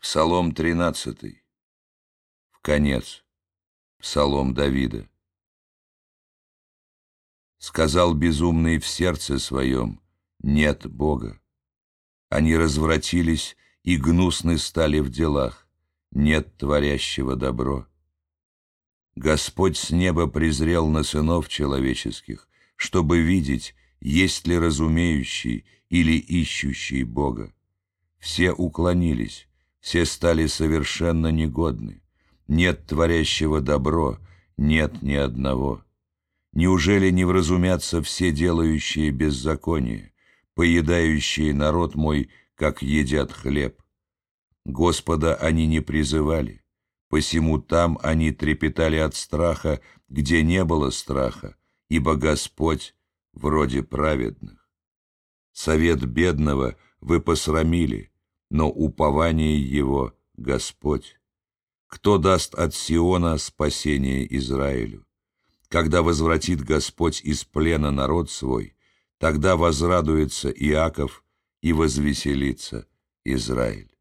Псалом 13. В конец. Псалом Давида. Сказал безумный в сердце своем: нет Бога. Они развратились и гнусны стали в делах, нет творящего добро. Господь с неба презрел на сынов человеческих, чтобы видеть, есть ли разумеющий или ищущий Бога. Все уклонились, все стали совершенно негодны. Нет творящего добро, нет ни одного. Неужели не вразумятся все делающие беззаконие, поедающие народ мой, как едят хлеб? Господа они не призывали, посему там они трепетали от страха, где не было страха, ибо Господь вроде праведных. Совет бедного вы посрамили, но упование его — Господь. Кто даст от Сиона спасение Израилю? Когда возвратит Господь из плена народ свой, тогда возрадуется Иаков и возвеселится Израиль.